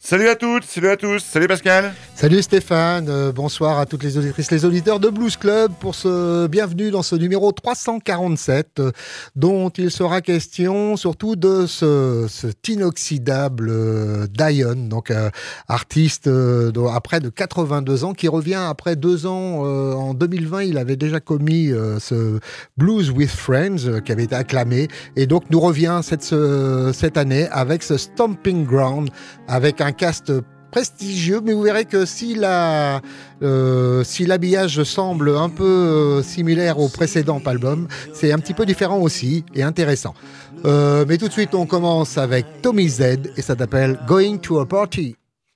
Salut à toutes, salut à tous, salut Pascal. Salut Stéphane, bonsoir à toutes les auditrices, les auditeurs de Blues Club pour bienvenue dans ce numéro 347 dont il sera question surtout de cet inoxydable Dion, donc artiste à près de 82 ans qui revient après 2 ans en 2020. Il avait déjà commis ce Blues with Friends qui avait été acclamé et donc nous revient cette année avec ce Stomping Ground avec un cast prestigieux, mais vous verrez que si l'habillage semble un peu similaire au précédent album, c'est un petit peu différent aussi et intéressant. Mais tout de suite, on commence avec Tommy Z et ça s'appelle Going to a Party.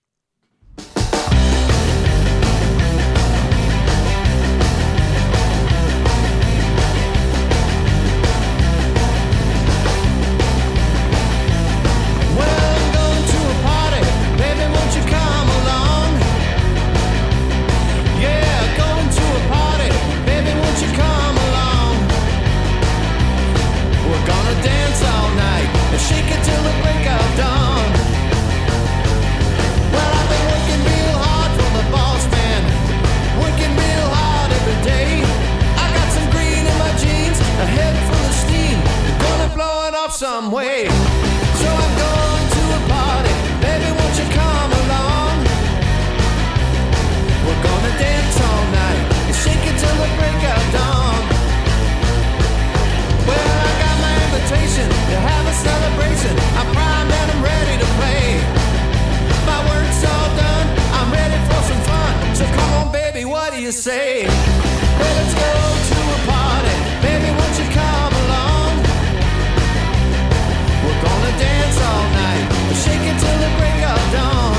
Some way, so I'm going to a party. Baby, won't you come along? We're gonna dance all night and shake it till the break of dawn. Well, I got my invitation to have a celebration. I'm primed and I'm ready to play. My work's all done, I'm ready for some fun. So come on, baby, what do you say? Well, let's go to a party. Baby, won't you come along? We're gonna dance all night, shake it till the break of dawn.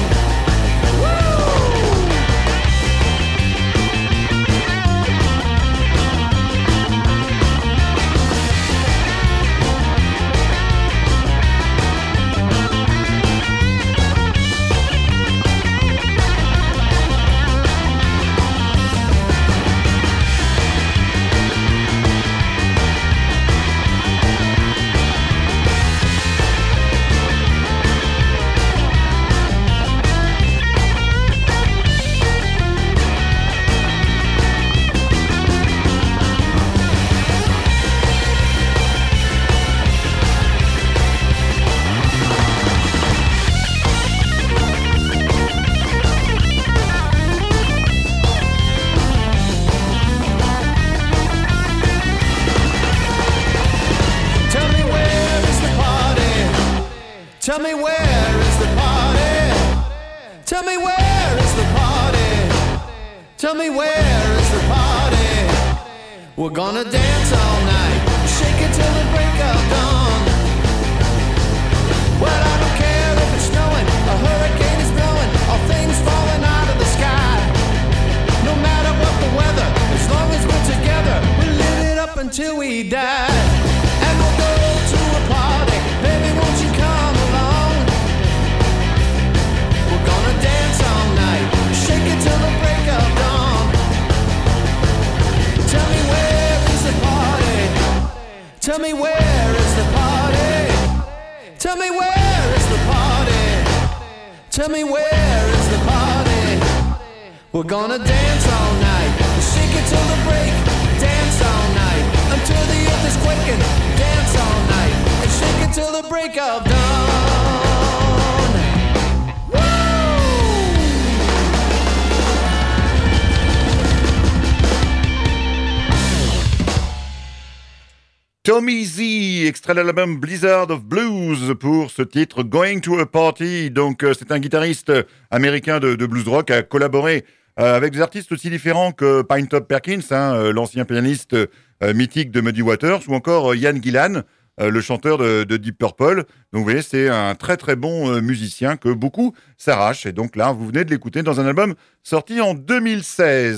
Tell me where is the party? Tell me where is the party? Tell me where is the party? We're gonna dance all night, shake it till the break of dawn. Well, I don't care if it's snowing, a hurricane is blowing, or things falling out of the sky. No matter what the weather, as long as we're together, we'll live it up until we die. And we'll go to a party, baby, won't you come along? We're gonna dance all night, shake it till the break of dawn. Tell me where is the party? Tell me where is the party? Tell me where is the party? Tell me where is the party? We're gonna dance all night, shake it till the break, dance all night, until the earth is quaking, dance all night, and shake it till the break of dawn. Tommy Z, extrait de l'album Blizzard of Blues pour ce titre Going to a Party. Donc c'est un guitariste américain de blues rock, a collaboré avec des artistes aussi différents que Pine Top Perkins, l'ancien pianiste mythique de Muddy Waters, ou encore Ian Gillan, le chanteur de Deep Purple. Donc vous voyez, c'est un très très bon musicien que beaucoup s'arrachent. Et donc là, vous venez de l'écouter dans un album sorti en 2016.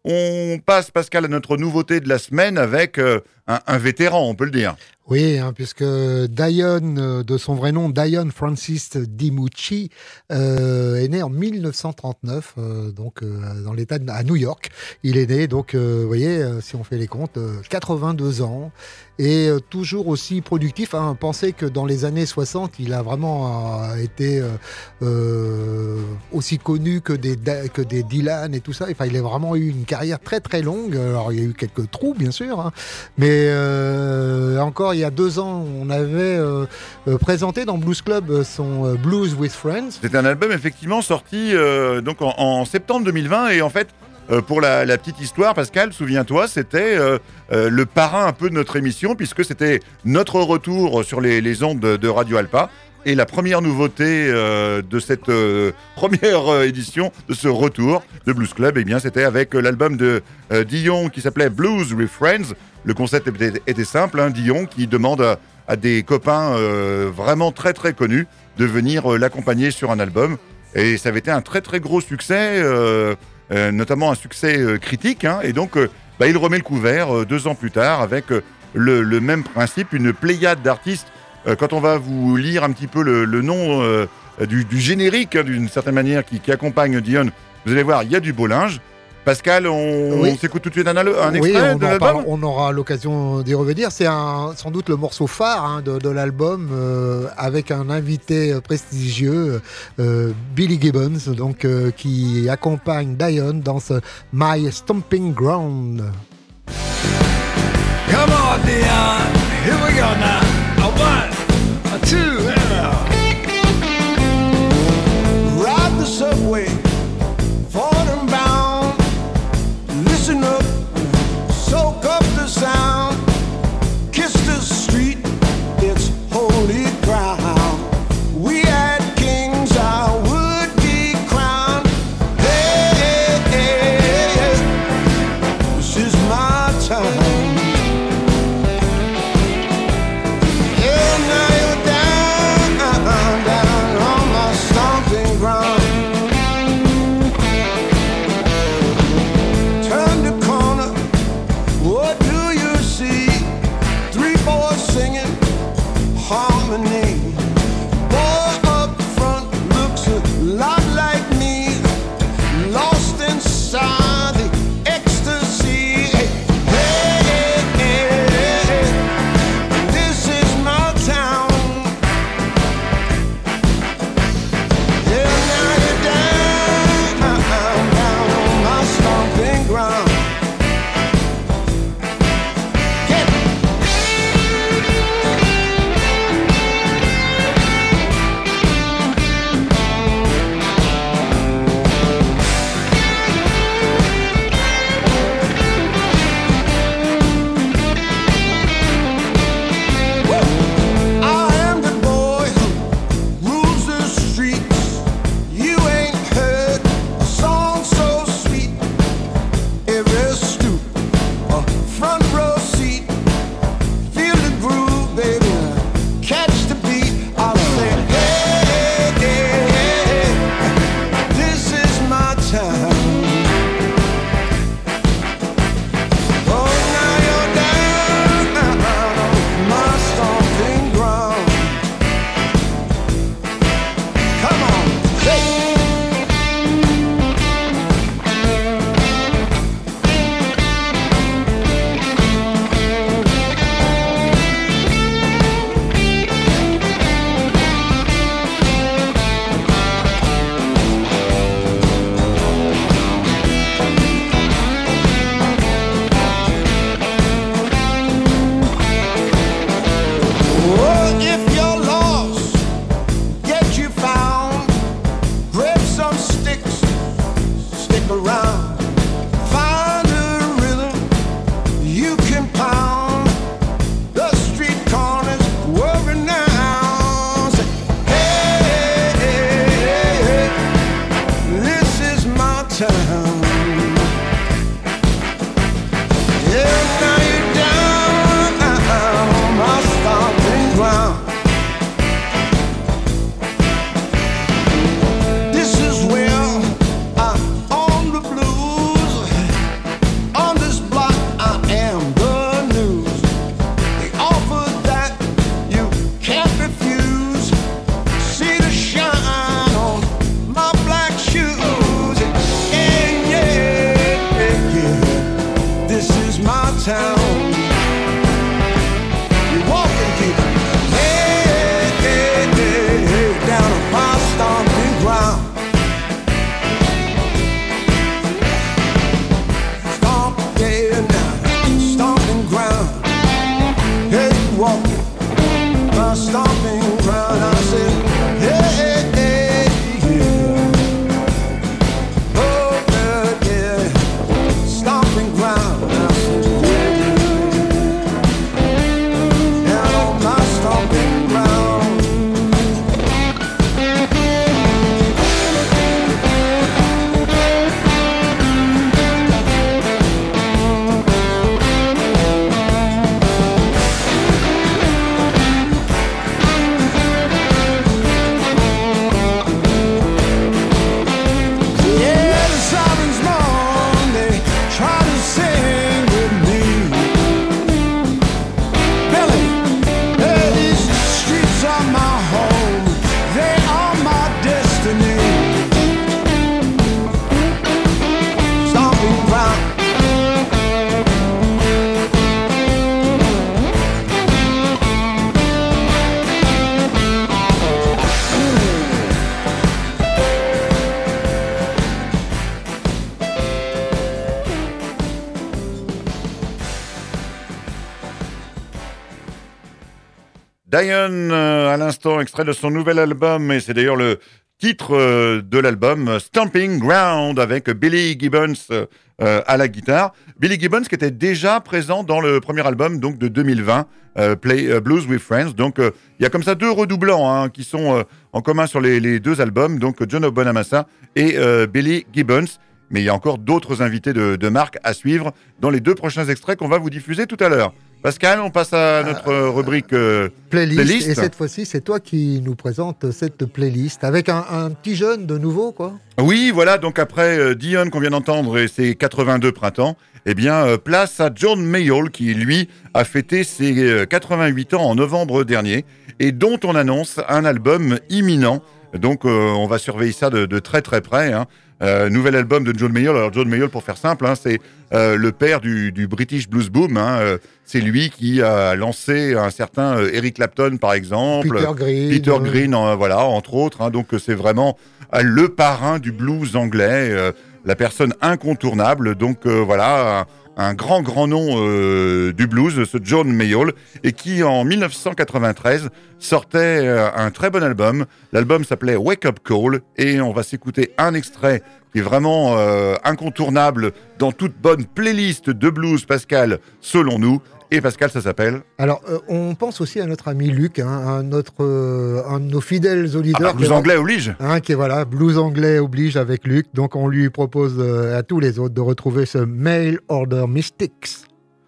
On passe, Pascal, à notre nouveauté de la semaine avec un vétéran, on peut le dire. Oui, puisque Dion, de son vrai nom, Dion Francis DiMucci, est né en 1939, dans l'État à New York. Il est né, donc, vous voyez, si on fait les comptes, 82 ans, et toujours aussi productif. Pensez que dans les années 60, il a vraiment été aussi connu que des Dylan et tout ça. Enfin, il a vraiment eu une carrière très très longue. Alors, il y a eu quelques trous, bien sûr, mais encore il y a 2 ans, on avait présenté dans Blues Club son Blues with Friends. C'est un album effectivement sorti donc en septembre 2020 et en fait pour la petite histoire, Pascal, souviens-toi, c'était le parrain un peu de notre émission puisque c'était notre retour sur les ondes de Radio Alpa. Et la première nouveauté de cette première édition, de ce retour de Blues Club, eh bien, c'était avec l'album de Dion qui s'appelait Blues with Friends. Le concept était simple, Dion qui demande à des copains vraiment très très connus de venir l'accompagner sur un album. Et ça avait été un très très gros succès, notamment un succès critique. Et donc, il remet le couvert 2 ans plus tard avec le même principe, une pléiade d'artistes. Quand on va vous lire un petit peu le nom du générique, d'une certaine manière, qui accompagne Dion, vous allez voir, il y a du beau linge. Pascal, on s'écoute tout de suite un extrait de l'album. On aura l'occasion d'y revenir. C'est sans doute le morceau phare de l'album, avec un invité prestigieux, Billy Gibbons, donc, qui accompagne Dion dans ce My Stomping Ground. Come on, Dion, here we go now. A 1, a 2, ride the subway, forward and bound. Listen up, soak up the sound. Kiss the street, it's holy ground. We had kings, I would be crowned. Hey, hey, hey, this is my time. stomping ground. I said, hey, hey, hey, yeah. Oh, yeah, yeah. Stomping ground. I said, yeah, yeah. Down on my stomping ground. Diane, à l'instant, extrait de son nouvel album, et c'est d'ailleurs le titre de l'album, Stomping Ground, avec Billy Gibbons à la guitare. Billy Gibbons qui était déjà présent dans le premier album donc de 2020, Play Blues with Friends. Donc il y a comme ça deux redoublants qui sont en commun sur les deux albums, donc John Bonamassa et Billy Gibbons. Mais il y a encore d'autres invités de marque à suivre dans les deux prochains extraits qu'on va vous diffuser tout à l'heure. Pascal, on passe à notre rubrique playlist. Et cette fois-ci, c'est toi qui nous présente cette playlist avec un petit jeune de nouveau, quoi. Oui, voilà. Donc après Dion qu'on vient d'entendre et ses 82 printemps, eh bien, place à John Mayall qui, lui, a fêté ses 88 ans en novembre dernier et dont on annonce un album imminent. Donc, on va surveiller ça de très très près. Nouvel album de John Mayall. Alors John Mayall, pour faire simple, c'est le père du British Blues Boom. C'est lui qui a lancé un certain Eric Clapton, par exemple. Peter Green, voilà, entre autres. Donc c'est vraiment le parrain du blues anglais, la personne incontournable. Donc voilà, un grand nom du blues, ce John Mayall, et qui en 1993 sortait un très bon album. L'album s'appelait Wake Up Call, et on va s'écouter un extrait qui est vraiment incontournable dans toute bonne playlist de blues, Pascal, selon nous. Et Pascal, ça s'appelle ? Alors, on pense aussi à notre ami Luc, un de nos fidèles auditeurs. Blues anglais oblige. Qui est voilà, blues anglais oblige avec Luc. Donc, on lui propose à tous les autres de retrouver ce Mail Order Mystics.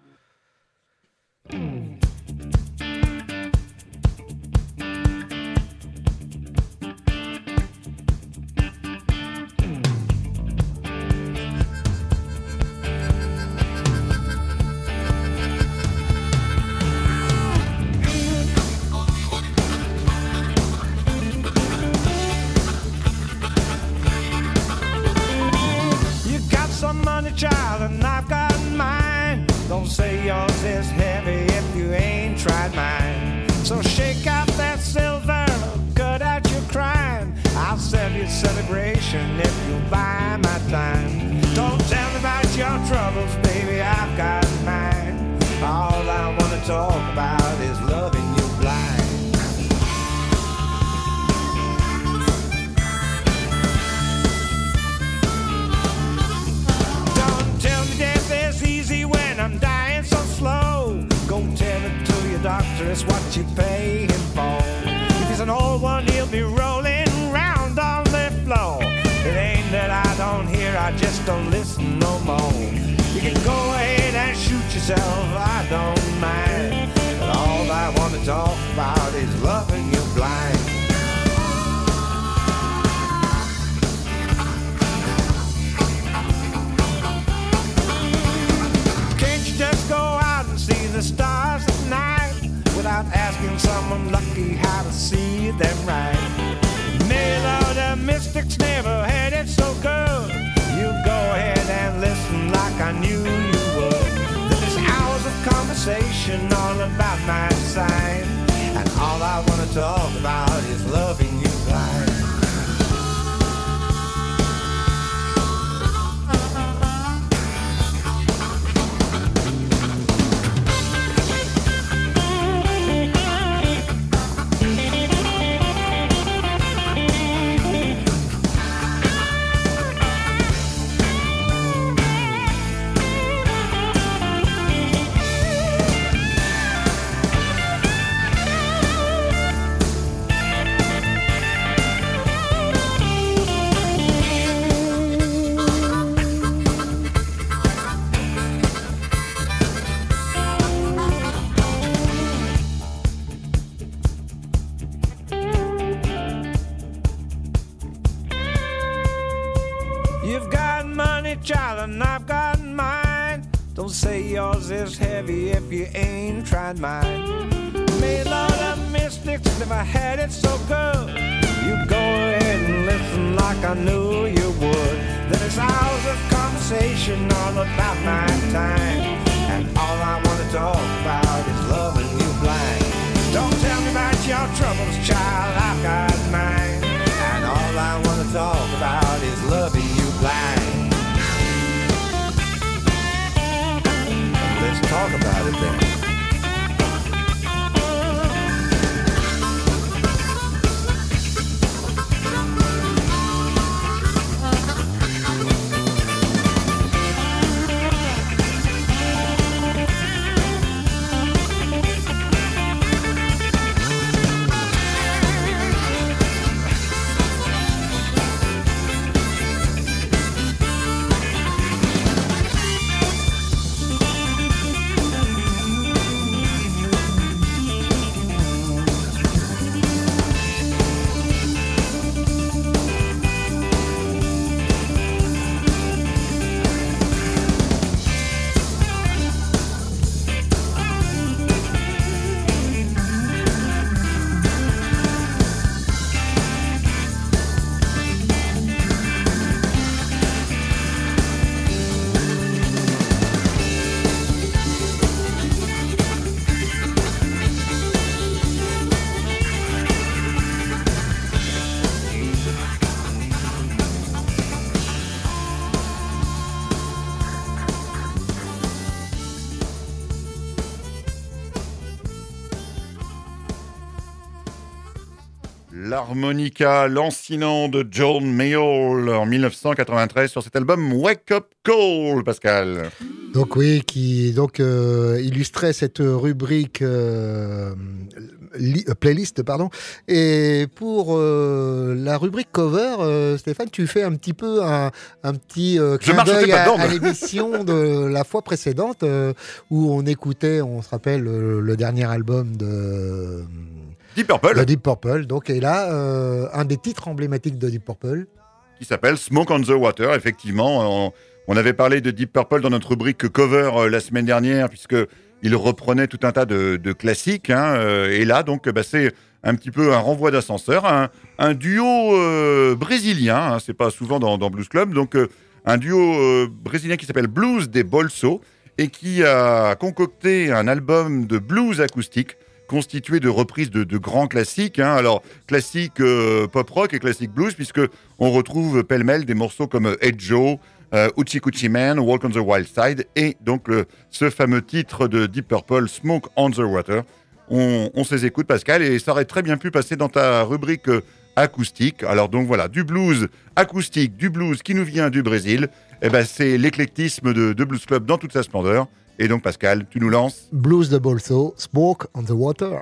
Child, and I've got mine. Don't say yours is heavy if you ain't tried mine. So shake out that silver, cut out your crime. I'll sell you celebration if you buy my time. Don't tell me about your troubles, baby, I've got mine. All I wanna talk about is loving you blind. I'm dying so slow. Go tell it to your doctor, it's what you pay him for. If he's an old one, he'll be rolling round on the floor. It ain't that I don't hear, I just don't listen no more. You can go ahead and shoot yourself, I don't mind. But all I want to talk about is loving you blind. Just go out and see the stars at night without asking someone lucky how to see them right. Mail order mystics never had it so good. You go ahead and listen like I knew you would. There's hours of conversation all about my sign, and all I want to talk about is loving you blind. heavy, child, and I've got mine. Don't say yours is heavy if you ain't tried mine. May Lord of mystics never had it so good. You go ahead and listen like I knew you would. Then it's hours of conversation all about my time. And all I want to talk about is loving you blind. Don't tell me about your troubles, child, I've got mine. And all I want to talk about is loving you blind. Let's talk about it then. L'harmonica lancinant de John Mayall en 1993 sur cet album Wake Up Call, Pascal. Donc oui, qui illustrait cette rubrique playlist, pardon. Et pour la rubrique cover, Stéphane, tu fais un petit peu un petit clin d'œil à l'émission de la fois précédente où on écoutait, on se rappelle, le dernier album de Deep Purple. De Deep Purple. Donc, et là, un des titres emblématiques de Deep Purple. Qui s'appelle Smoke on the Water. Effectivement, on avait parlé de Deep Purple dans notre rubrique cover la semaine dernière, puisqu'il reprenait tout un tas de classiques. Et là, donc, c'est un petit peu un renvoi d'ascenseur. Un duo brésilien, c'est pas souvent dans Blues Club. Donc, un duo brésilien qui s'appelle Blues des Bolso et qui a concocté un album de blues acoustique constitué de reprises de grands classiques, alors classiques pop-rock et classiques blues, puisqu'on retrouve pêle-mêle des morceaux comme Hey Joe, Hoochie Coochie Man, Walk on the Wild Side, et donc ce fameux titre de Deep Purple, Smoke on the Water. On se les écoute, Pascal, et ça aurait très bien pu passer dans ta rubrique acoustique. Alors donc voilà, du blues acoustique, du blues qui nous vient du Brésil, c'est l'éclectisme de Blues Club dans toute sa splendeur. Et donc, Pascal, tu nous lances Blues de Bolso, Smoke on the Water.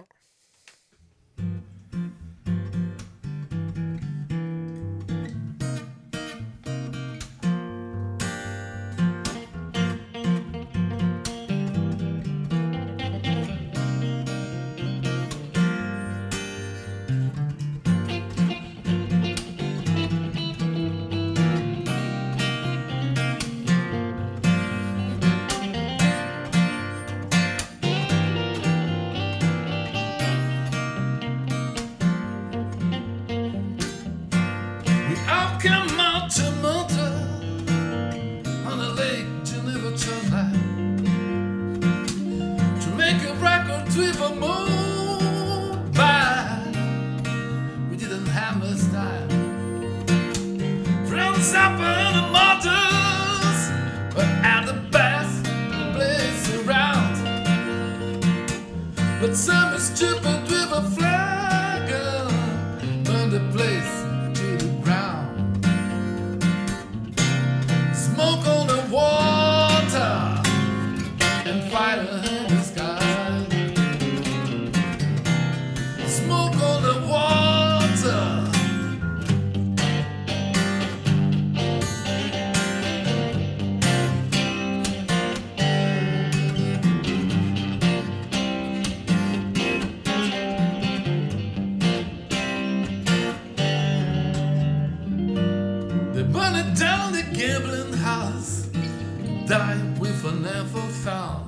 burning down the gambling house, died with an never found.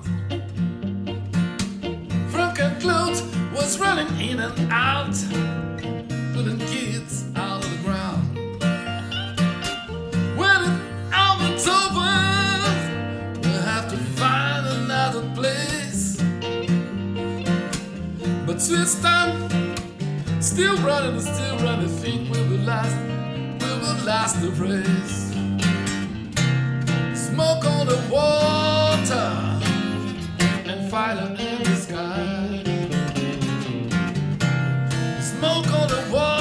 Frankenblut was running in and out, pulling kids out of the ground. When it's over, we'll have to find another place. But Swiss time, still running, think we will last the race. Smoke on the water and fire in the sky. Smoke on the water.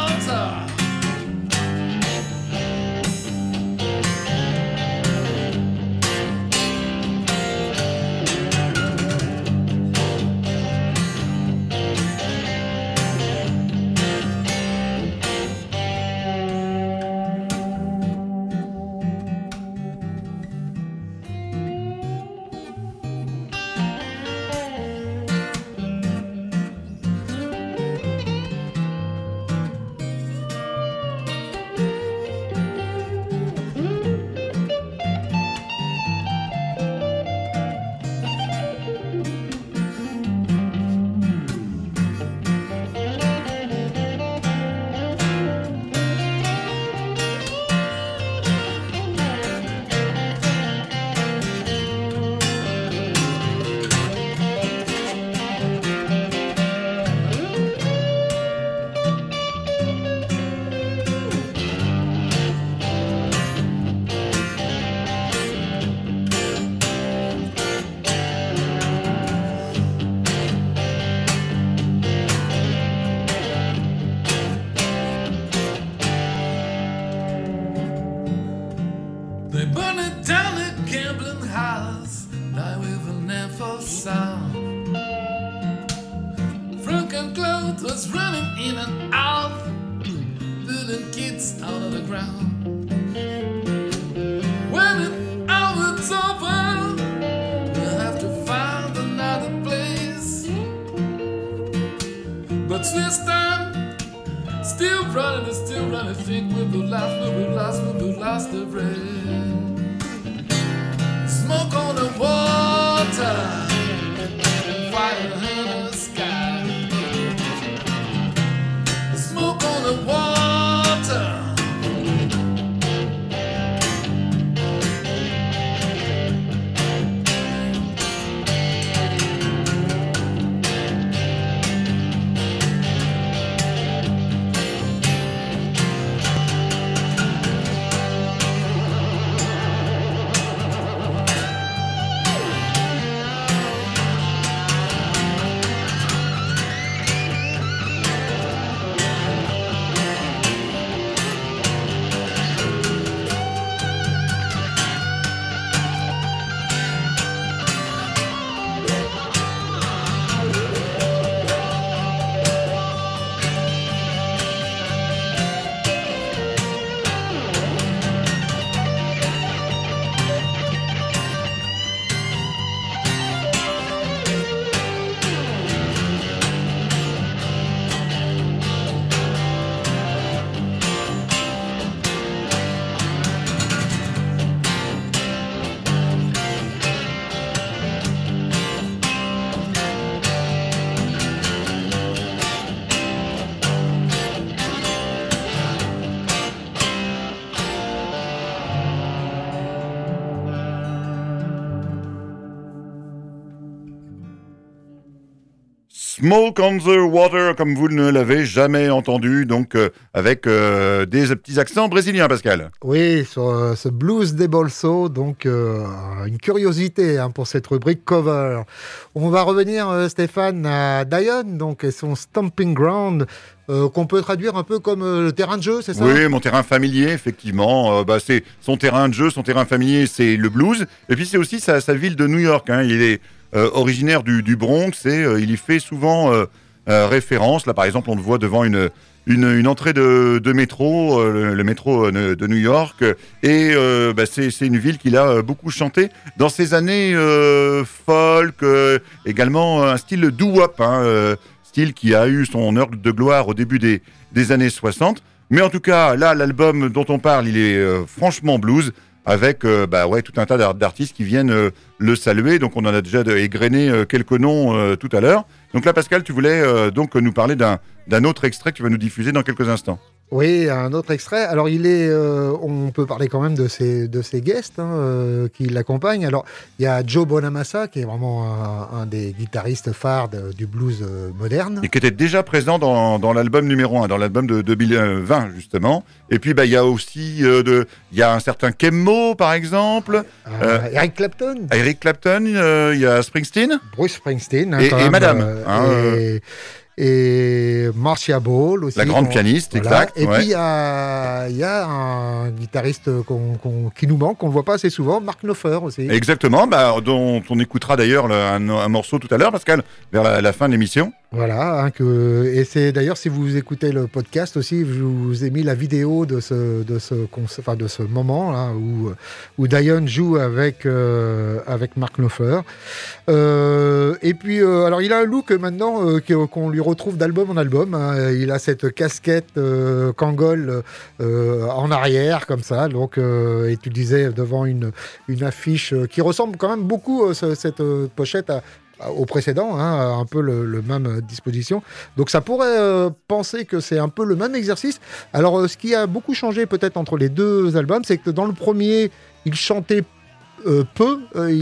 They burn it down the gambling house, die with an awful sound. Frankenblut was running in and out, pulling kids out of the ground. When it's over, we'll have to find another place. But Swiss time, still running, think we will last the race. Smoke on the water, fire in the sky. Smoke on the water. Smoke on the Water, comme vous ne l'avez jamais entendu, donc avec des petits accents brésiliens, Pascal. Oui, sur ce blues des Bolso, donc une curiosité pour cette rubrique cover. On va revenir, Stéphane, à Diane, donc, et son Stomping Ground, qu'on peut traduire un peu comme le terrain de jeu, c'est ça ? Oui, mon terrain familier, effectivement. C'est son terrain de jeu, son terrain familier, c'est le blues. Et puis c'est aussi sa ville de New York. Hein. Il est originaire du Bronx et il y fait souvent référence. Là, par exemple, on le voit devant une entrée de métro, le métro de New York. Et c'est une ville qu'il a beaucoup chanté dans ses années folk, également un style doo-wop, style qui a eu son heure de gloire au début des années 60. Mais en tout cas, là, l'album dont on parle, il est franchement blues, avec tout un tas d'artistes qui viennent le saluer. Donc on en a déjà égrené quelques noms tout à l'heure. Donc là, Pascal, tu voulais donc nous parler d'un autre extrait que tu vas nous diffuser dans quelques instants. Oui, un autre extrait. Alors, on peut parler quand même de ses guests qui l'accompagnent. Alors, il y a Joe Bonamassa, qui est vraiment un des guitaristes phares du blues moderne. Et qui était déjà présent dans l'album numéro 1, dans l'album de 2020, justement. Et puis, il y a aussi il y a un certain Kemmo, par exemple. Eric Clapton. Eric Clapton, il y a Springsteen. Bruce Springsteen. Et Madame. Et Marcia Ball aussi. La grande pianiste, voilà. exact. Et puis, il y a un guitariste qui nous manque, qu'on ne voit pas assez souvent, Mark Knopfler aussi. Exactement, dont on écoutera d'ailleurs un morceau tout à l'heure, Pascal, vers la fin de l'émission. Voilà, et c'est d'ailleurs, si vous écoutez le podcast aussi, je vous ai mis la vidéo de ce moment là, où Diane joue avec Mark Knopfler. Et puis, alors il a un look maintenant qu'on lui retrouve d'album en album. Hein. Il a cette casquette Kangol en arrière, comme ça. Donc, et tu disais devant une affiche qui ressemble quand même beaucoup, cette pochette au précédent, un peu le même disposition. Donc ça pourrait penser que c'est un peu le même exercice. Alors ce qui a beaucoup changé peut-être entre les deux albums, c'est que dans le premier, il chantait peu.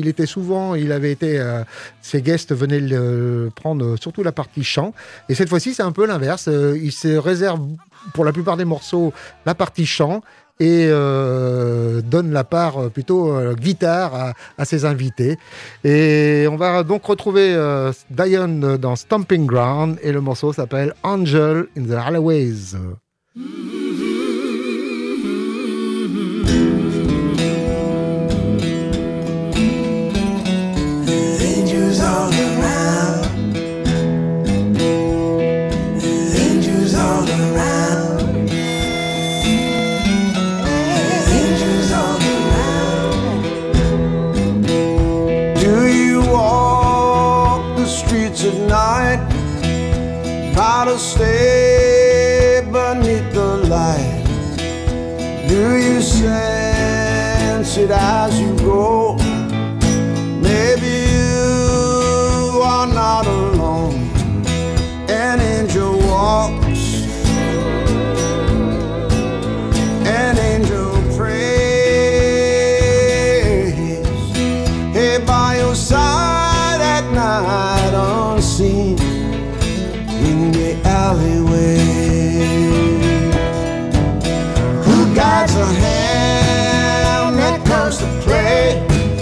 Ses guests venaient prendre surtout la partie chant. Et cette fois-ci, c'est un peu l'inverse. Il se réserve pour la plupart des morceaux la partie chant et donne la part plutôt guitare à ses invités. Et on va donc retrouver Diane dans Stomping Ground et le morceau s'appelle Angel in the Alleyways. How to stay beneath the light? Do you sense it as you go? Maybe you are not alone. An angel walks, an angel prays. Hey, by your side at night unseen in the alleyway. Who guides a hand that comes to play?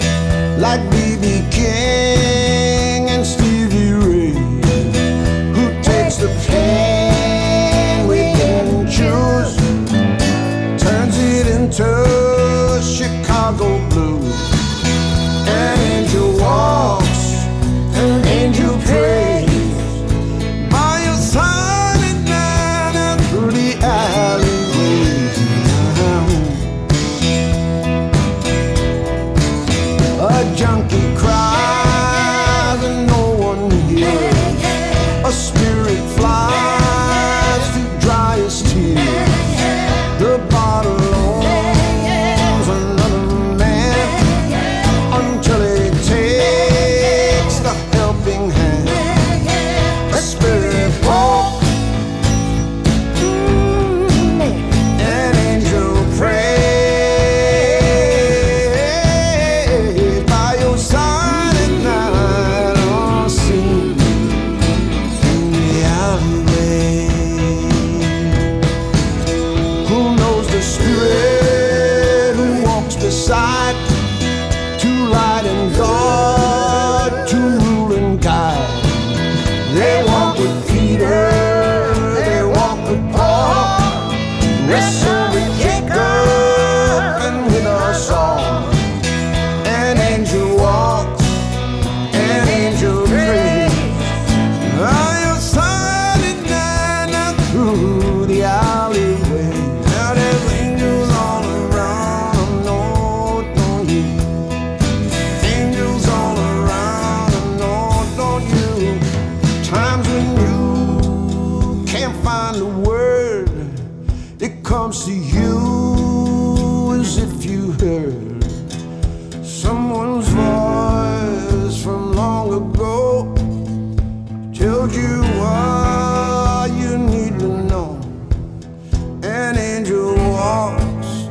comes to you as if you heard someone's voice from long ago, told you what you need to know. An angel walks.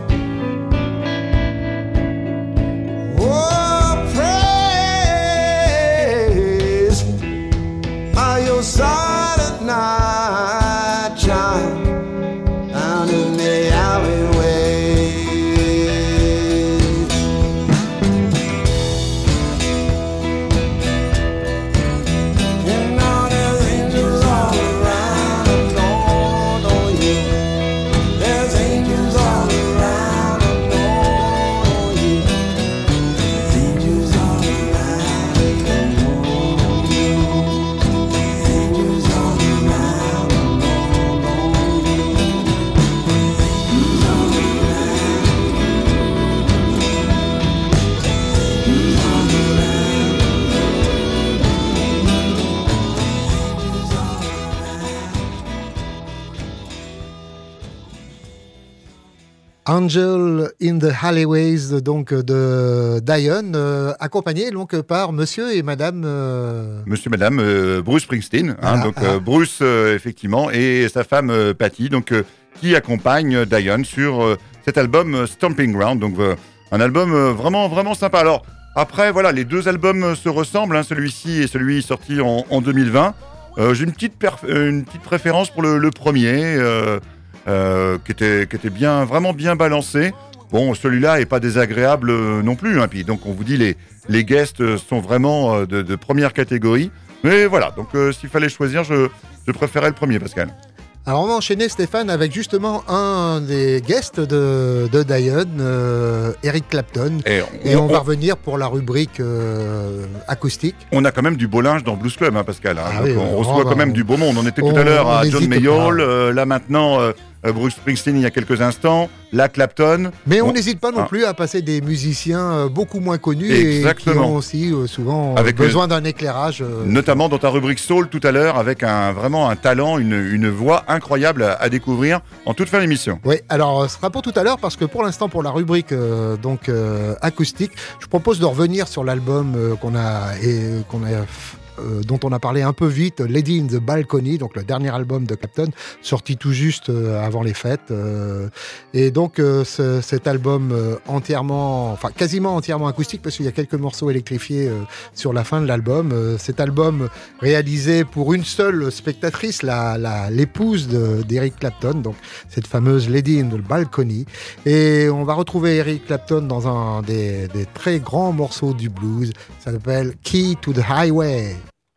Oh, praise by your side at night, child, down in the alleyway. And now there's angels all around, and Lord, oh yeah, there's angels all around, and Lord, oh yeah, angels all around, and Lord, oh yeah, angels all around, and Lord, oh Angel in the Alleyways, donc de Dion, accompagné donc par Monsieur et Madame. Monsieur, Madame, Bruce Springsteen, Bruce effectivement, et sa femme Patty, donc qui accompagne Dion sur cet album Stomping Ground, donc un album vraiment sympa. Alors après, voilà, les deux albums se ressemblent, hein, celui-ci et celui sorti en 2020. J'ai une petite préférence pour le premier. Qui était bien, vraiment bien balancé. Bon, celui-là est pas désagréable non plus. Hein. Puis donc on vous dit les guests sont vraiment de première catégorie. Mais voilà, donc s'il fallait choisir, je préférais le premier, Pascal. Alors on va enchaîner, Stéphane, avec justement un des guests de Dion, Eric Clapton. Et on va revenir pour la rubrique acoustique. On a quand même du beau linge dans Blues Club, hein, Pascal. Hein. Oui, on reçoit quand même du beau monde. On était tout à l'heure à John Mayall. Là maintenant, Bruce Springsteen il y a quelques instants. Là, Clapton. Mais on n'hésite pas non plus à passer des musiciens beaucoup moins connus. Exactement. Et qui ont aussi souvent besoin d'un éclairage. Notamment dans ta rubrique Soul tout à l'heure, avec vraiment un talent, une voix incroyable à découvrir en toute fin d'émission. Oui, alors ce sera pour tout à l'heure, parce que pour l'instant, pour la rubrique acoustique, je propose de revenir sur l'album dont on a parlé un peu vite, Lady in the Balcony, donc le dernier album de Clapton, sorti tout juste avant les fêtes. Et donc cet album quasiment entièrement acoustique, parce qu'il y a quelques morceaux électrifiés sur la fin de l'album. Cet album réalisé pour une seule spectatrice, l'épouse d'Eric Clapton, donc cette fameuse Lady in the Balcony. Et on va retrouver Eric Clapton dans un des très grands morceaux du blues. Ça s'appelle Key to the Highway.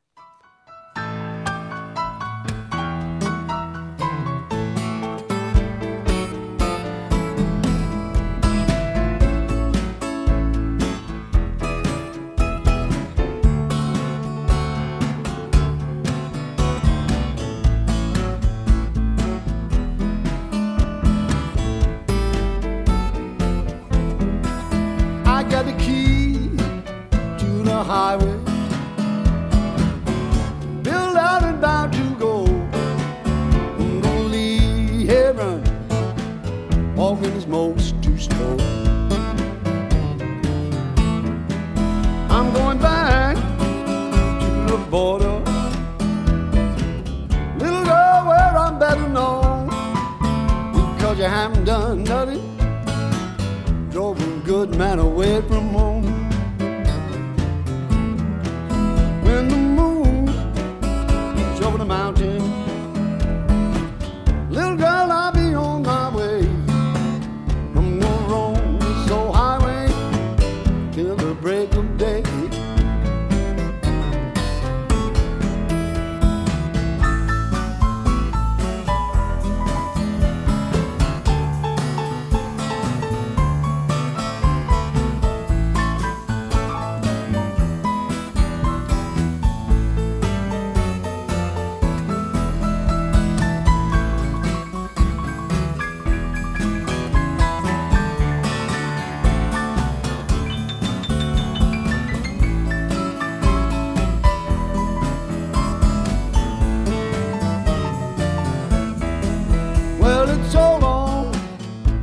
Highway, built out and bound to go. I'm gonna leave here running, walking is most too slow. I'm going back to the border, little girl, where I'm better known, because you haven't done nothing, drove a good man away from home. When the moon is over the mountain, little girl, I'll be on my way. I'm gonna roam this old highway till the break of day.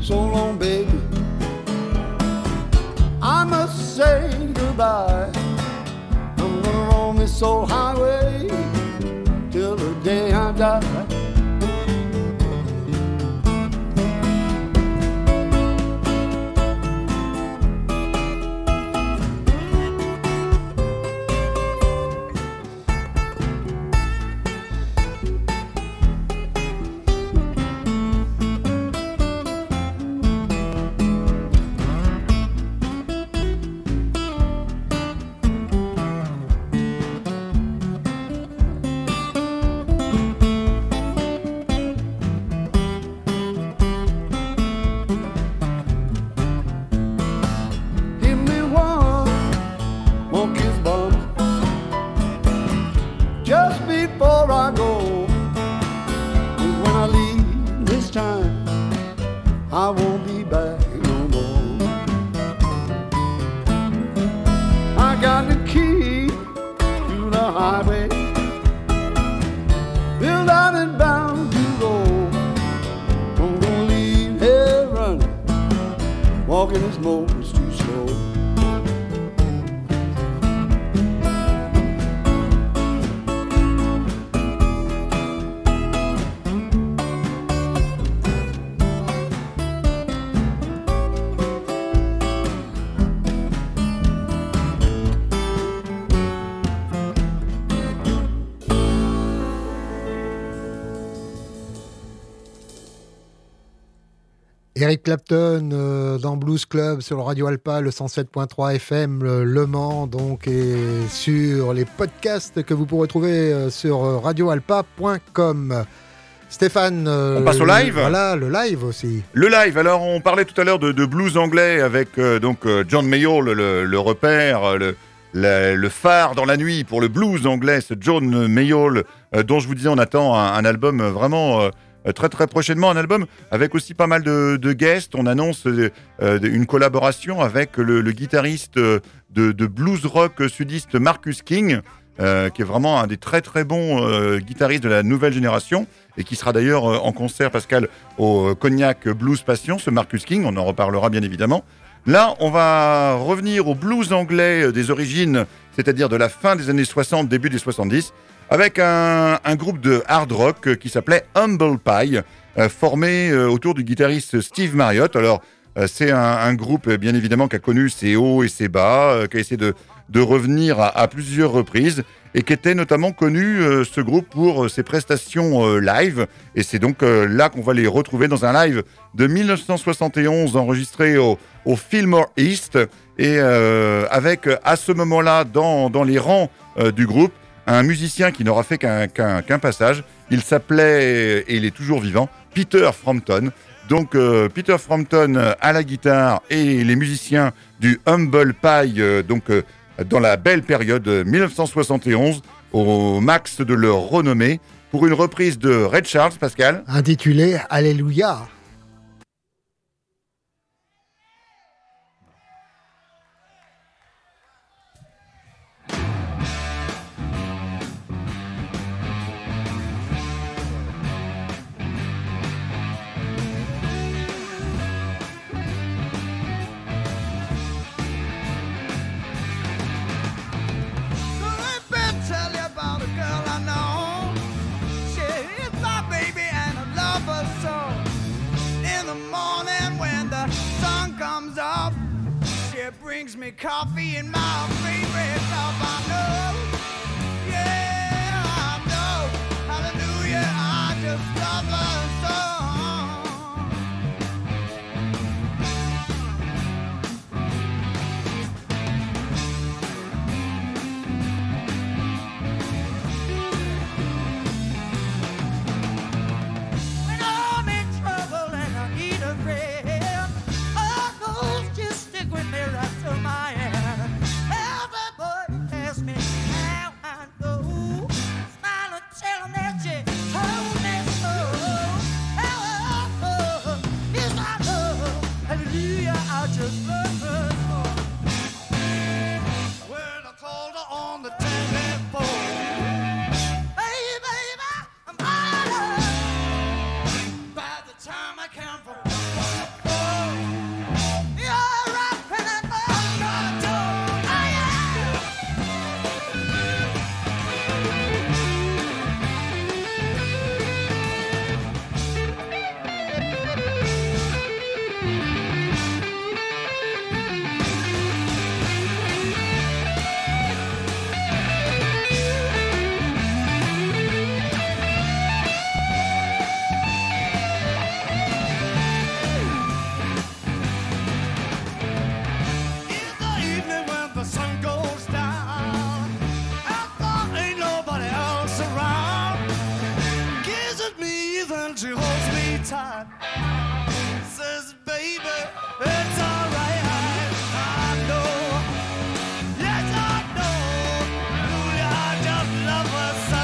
So long, baby, I must say goodbye. I'm gonna roam this old highway till the day I die. Walking this motor's too slow. Eric Clapton dans Blues Club sur le Radio Alpa, le 107.3 FM Le Mans, donc, et sur les podcasts que vous pourrez trouver sur radioalpa.com. Stéphane, on passe au live. Voilà, le live aussi. Le live, alors on parlait tout à l'heure de blues anglais avec John Mayall, le repère, le phare dans la nuit pour le blues anglais, ce John Mayall, dont je vous disais on attend un album vraiment... très très prochainement, un album avec aussi pas mal de guests. On annonce une collaboration avec le guitariste de blues rock sudiste Marcus King, qui est vraiment un des très très bons guitaristes de la nouvelle génération et qui sera d'ailleurs en concert, Pascal, au Cognac Blues Passion, ce Marcus King, on en reparlera bien évidemment. Là, on va revenir au blues anglais des origines, c'est-à-dire de la fin des années 60, début des 70, avec un groupe de hard rock qui s'appelait Humble Pie, formé autour du guitariste Steve Marriott. Alors, c'est un groupe, bien évidemment, qui a connu ses hauts et ses bas, qui a essayé de revenir à plusieurs reprises, et qui était notamment connu, ce groupe, pour ses prestations live. Et c'est donc là qu'on va les retrouver dans un live de 1971, enregistré au Fillmore East, et avec, à ce moment-là, dans les rangs du groupe, un musicien qui n'aura fait qu'un passage. Il s'appelait, et il est toujours vivant, Peter Frampton. Donc Peter Frampton à la guitare et les musiciens du Humble Pie, dans la belle période 1971, au max de leur renommée, pour une reprise de Ray Charles, Pascal. Intitulé Alléluia. Brings me coffee in my favorite cup. I know, yeah, I know. Hallelujah, I just love her song. When I'm in trouble and I need a friend, oh, just stick with me right to my end. Everybody asks me how I know. Smile and tell them that you told me so. Oh, yes I know. Hallelujah, I just love her so. When I called her on the telephone, hey baby, I'm hotter. By the time I come from it's hot. Says, baby, it's alright. I know, yes I know, I just love her so.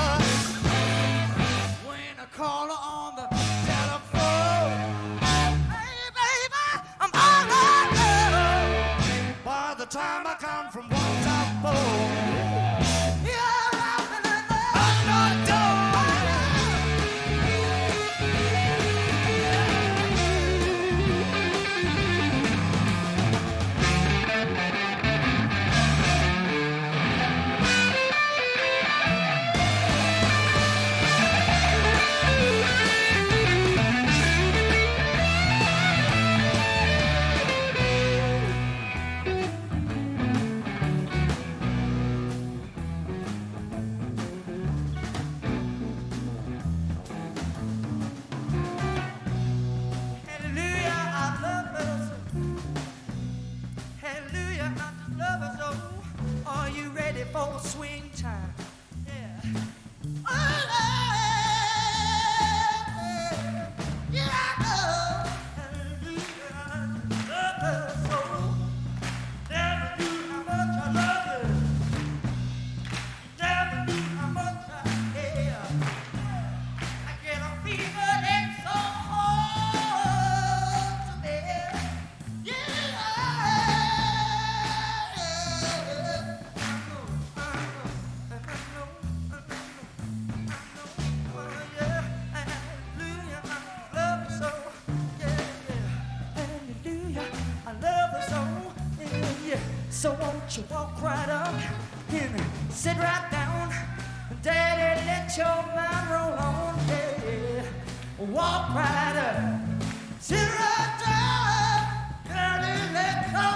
When I call her on the telephone, hey baby, I'm all alone. By the time I come from one top four, yeah, I'm not done. Hallelujah, I love her so. Hallelujah, I just love her so. Are you ready for swing time? Yeah. Oh, yeah, I know. Hallelujah, I love her so. Never knew how much I love her. Never knew how much I care. I get a fever that's so hard to bear. Yeah, hallelujah, I love her so. Yeah, hallelujah, I love her so. Yeah. So won't you walk right up and sit right down, Daddy, let your mind roll on. Yeah, walk right up, sit right down, Daddy, let your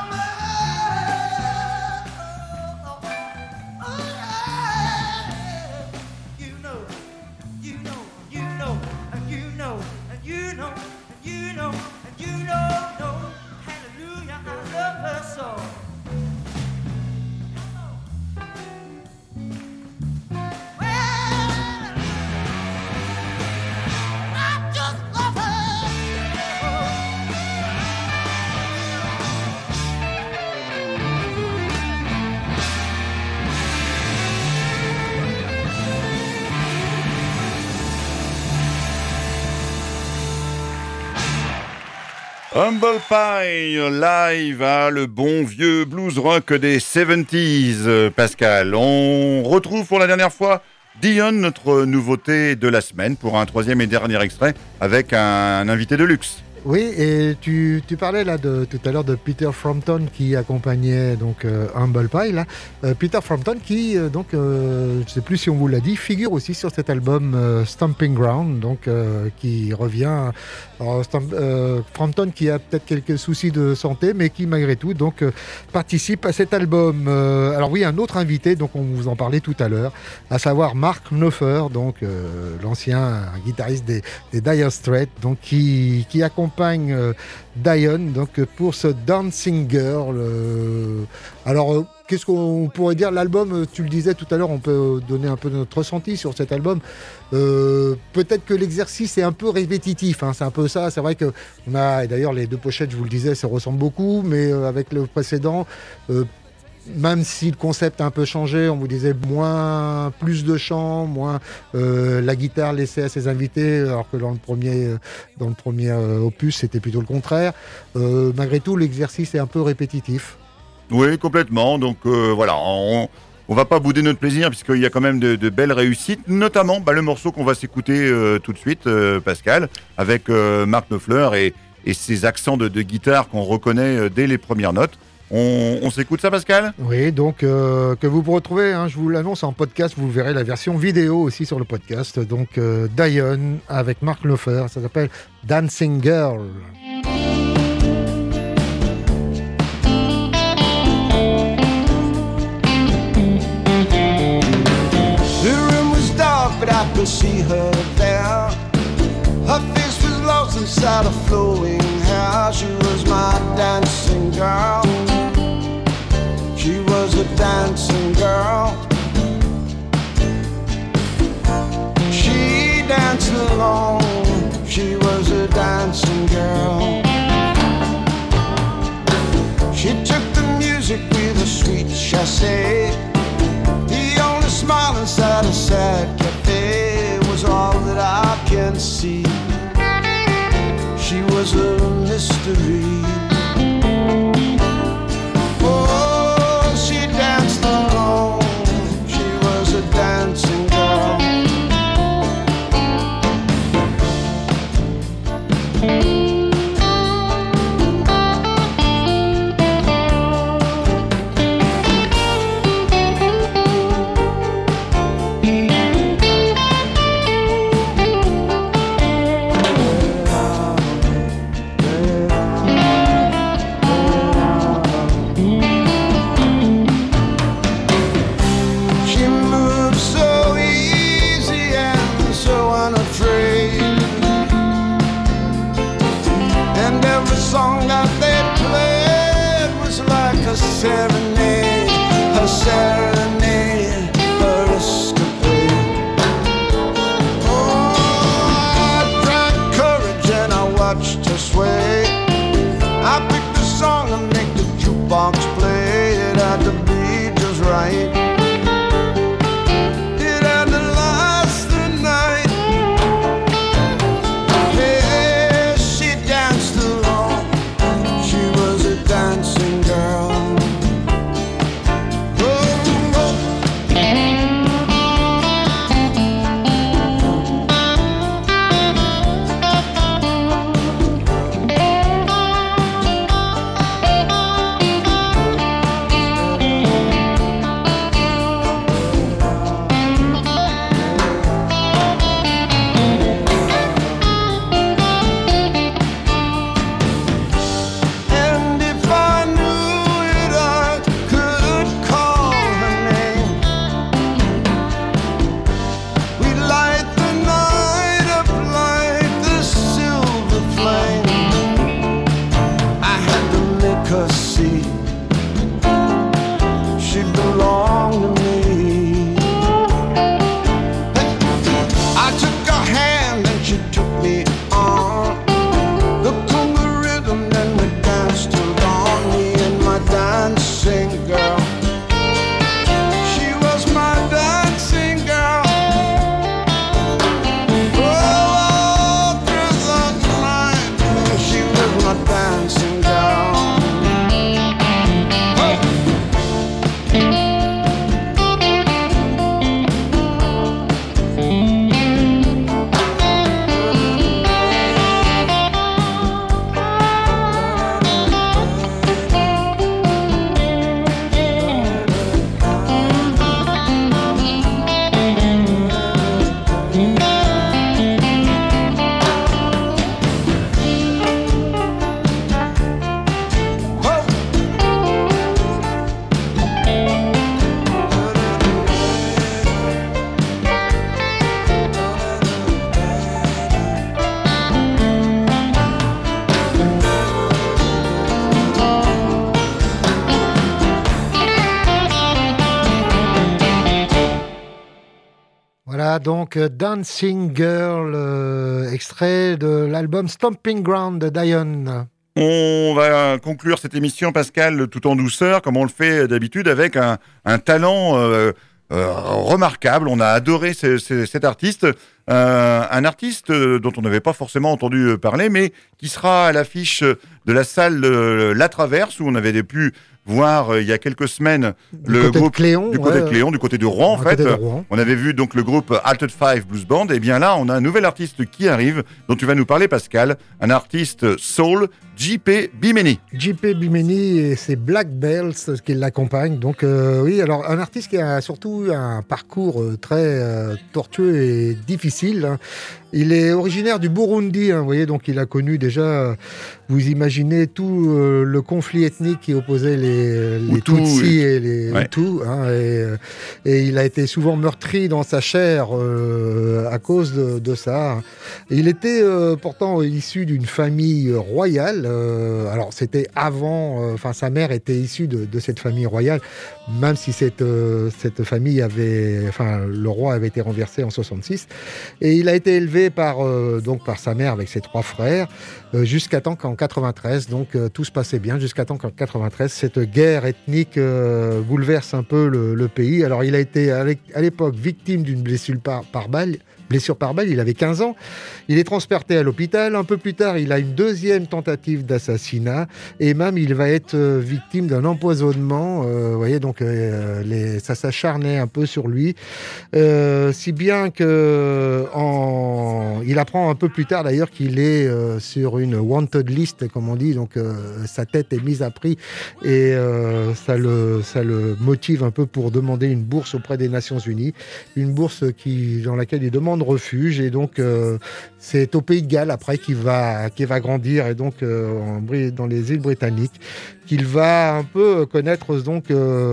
mind. Oh, yeah. You know, you know, you know, and you know, and you know, and you know, and you know. Hallelujah, I love her so. Well, I just love her. Humble Pie live à le bon vieux blues rock des 70s, Pascal. On retrouve pour la dernière fois Dion, notre nouveauté de la semaine, pour un troisième et dernier extrait avec un invité de luxe. Oui, et tu parlais là tout à l'heure de Peter Frampton qui accompagnait donc Humble Pie là. Peter Frampton qui je sais plus si on vous l'a dit, figure aussi sur cet album Stomping Ground, donc qui revient. Alors, Frampton qui a peut-être quelques soucis de santé, mais qui malgré tout donc participe à cet album. Alors oui, un autre invité, donc on vous en parlait tout à l'heure, à savoir Mark Knopfler, donc l'ancien guitariste des Dire Straits, donc qui accompagne Dion donc pour ce Dancing Girl. Alors qu'est-ce qu'on pourrait dire? L'album, tu le disais tout à l'heure, on peut donner un peu notre ressenti sur cet album. Peut-être que l'exercice est un peu répétitif, hein, c'est un peu ça. C'est vrai que on a, et d'ailleurs les deux pochettes, je vous le disais, ça ressemble beaucoup, mais avec le précédent, même si le concept a un peu changé, on vous disait plus de chants, moins la guitare laissée à ses invités, alors que dans le premier opus, c'était plutôt le contraire. Malgré tout, l'exercice est un peu répétitif. Oui, complètement. Donc voilà, on va pas bouder notre plaisir puisqu'il y a quand même de belles réussites, notamment le morceau qu'on va s'écouter tout de suite, Pascal, avec Mark Knopfler et ses accents de guitare qu'on reconnaît dès les premières notes. On s'écoute ça, Pascal ? Oui, donc que vous retrouvez, hein, je vous l'annonce en podcast, vous verrez la version vidéo aussi sur le podcast. Donc Dion avec Mark Knopfler, ça s'appelle Dancing Girl. But I could see her there. Her face was lost inside her flowing hair. She was my dancing girl. She was a dancing girl. She danced alone. She was dancing girl. She took the music with a sweet chassé. The only smile inside a sad cafe was all that I can see. She was a mystery. Oh, she danced alone. She was a dancing girl. She moved so easy and so unafraid. And every song that they played was like a serenade, a serenade, her escapade. Oh, I drank courage and I watched her sway. I picked a song and make the jukebox play. It had to be just right. It had to last the night. Yeah, she danced alone. She was a dancing girl. Oh, oh. And if I knew it, I could call her name. We'd light the night up like the silver flame. I had to make her see she belonged to me. I took her hand and she took me on the conga rhythm, then we danced till dawn. Me and my dancing girl. She was my dancing girl. Oh, through the night, she was my dancing girl. Voilà donc Dancing Girl, extrait de l'album Stomping Ground de Diane. On va conclure cette émission, Pascal, tout en douceur, comme on le fait d'habitude, avec un talent remarquable. On a adoré cet artiste, un artiste dont on n'avait pas forcément entendu parler, mais qui sera à l'affiche de la salle La Traverse, où on avait pu voir il y a quelques semaines le groupe du côté de Cléon, du côté de Rouen en fait. On avait vu donc le groupe Altered Five Blues Band. Et bien là, on a un nouvel artiste qui arrive, dont tu vas nous parler, Pascal, un artiste soul, J.P. Bimeni. J.P. Bimeni et ses Black Bells qui l'accompagnent. Donc oui, alors un artiste qui a surtout un parcours très tortueux et difficile. Hein. Il est originaire du Burundi, hein, vous voyez, donc il a connu déjà, vous imaginez tout le conflit ethnique qui opposait les Tutsis et les Hutus, hein, et il a été souvent meurtri dans sa chair à cause de ça. Il était pourtant issu d'une famille royale, alors c'était avant, enfin sa mère était issue de cette famille royale, même si cette famille avait, enfin le roi avait été renversé en 66, et il a été élevé élevé donc par sa mère avec ses 3 frères, jusqu'à temps qu'en 93, donc tout se passait bien, jusqu'à temps qu'en 93, cette guerre ethnique bouleverse un peu le pays. Alors il a été à l'époque victime d'une blessure par balle. Il avait 15 ans. Il est transporté à l'hôpital. Un peu plus tard, il a une deuxième tentative d'assassinat et même il va être victime d'un empoisonnement. Vous voyez, donc ça s'acharnait un peu sur lui, si bien que il apprend un peu plus tard d'ailleurs qu'il est sur une wanted list, comme on dit. Donc sa tête est mise à prix et ça le motive un peu pour demander une bourse auprès des Nations Unies, une bourse dans laquelle il demande refuge, et donc c'est au Pays de Galles après qu'il va grandir, et donc dans les îles britanniques qu'il va un peu connaître donc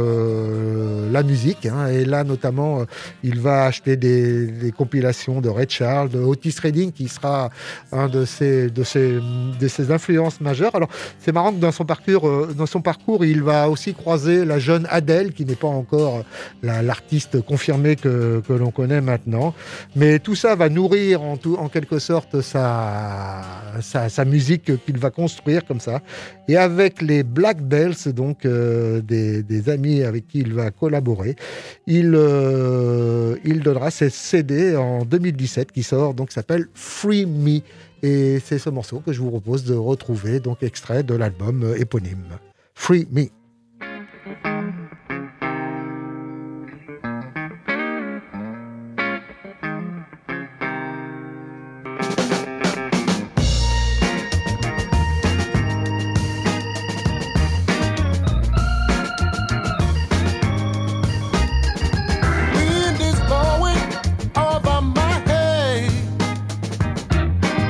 la musique, hein, et là notamment il va acheter des compilations de Ray Charles, de Otis Redding, qui sera un de ses influences majeures. Alors c'est marrant que dans son parcours il va aussi croiser la jeune Adele, qui n'est pas encore l'artiste confirmé que l'on connaît maintenant, mais tout ça va nourrir en quelque sorte sa musique qu'il va construire comme ça. Et avec les Black Bells, donc des amis avec qui il va collaborer, il donnera ses CD en 2017 qui sort, donc s'appelle Free Me. Et c'est ce morceau que je vous propose de retrouver, donc extrait de l'album éponyme, Free Me.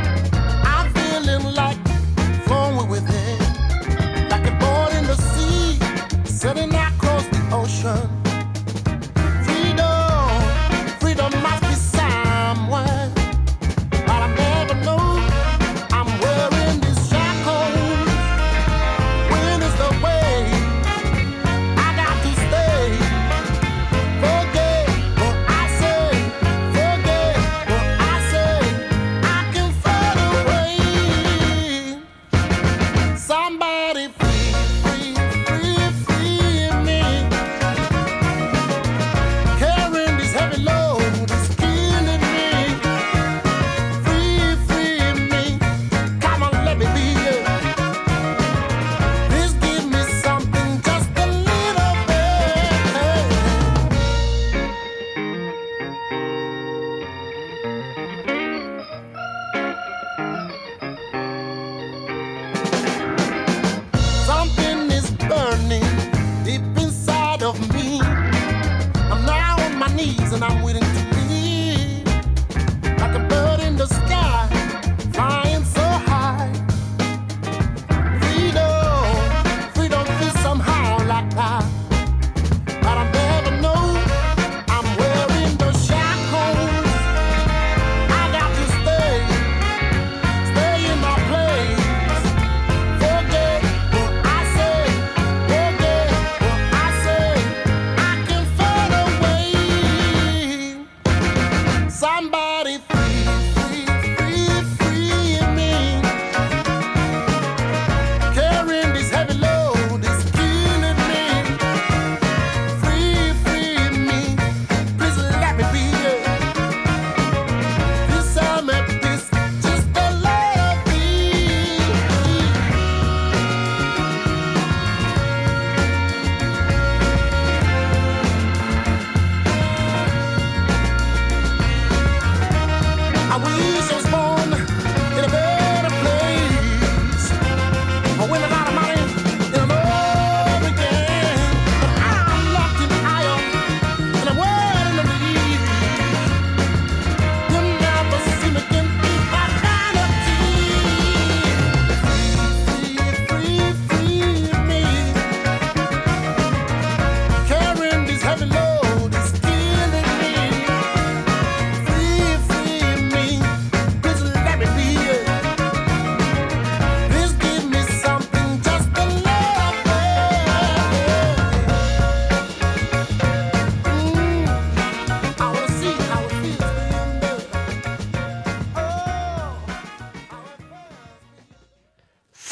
Like a boy in the sea.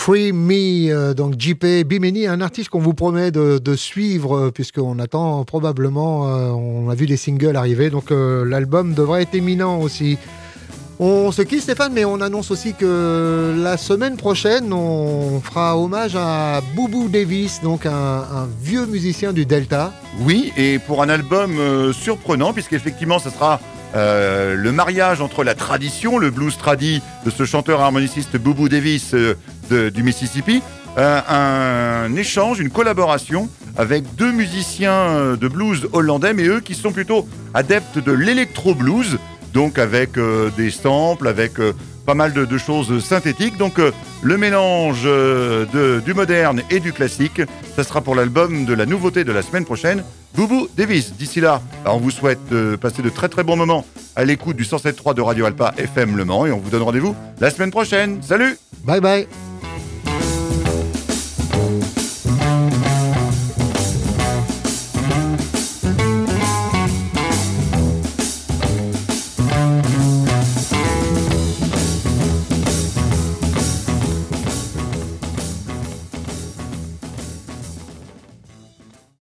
Free Me, donc JP Bimini, un artiste qu'on vous promet de suivre, puisqu'on attend probablement, on a vu des singles arriver, donc l'album devrait être éminent aussi. On se quitte Stéphane, mais on annonce aussi que la semaine prochaine, on fera hommage à Boubou Davis, donc un vieux musicien du Delta. Oui, et pour un album surprenant, puisqu'effectivement, ça sera le mariage entre la tradition, le blues tradi de ce chanteur harmoniciste Boubou Davis du Mississippi, un échange, une collaboration avec deux musiciens de blues hollandais, mais eux qui sont plutôt adeptes de l'électro-blues, donc avec des samples, avec pas mal de choses synthétiques. Donc le mélange du moderne et du classique, ça sera pour l'album de la nouveauté de la semaine prochaine, Boubou Davis. D'ici là, on vous souhaite de passer de très très bons moments à l'écoute du 107.3 de Radio Alpa FM Le Mans et on vous donne rendez-vous la semaine prochaine. Salut! Bye bye!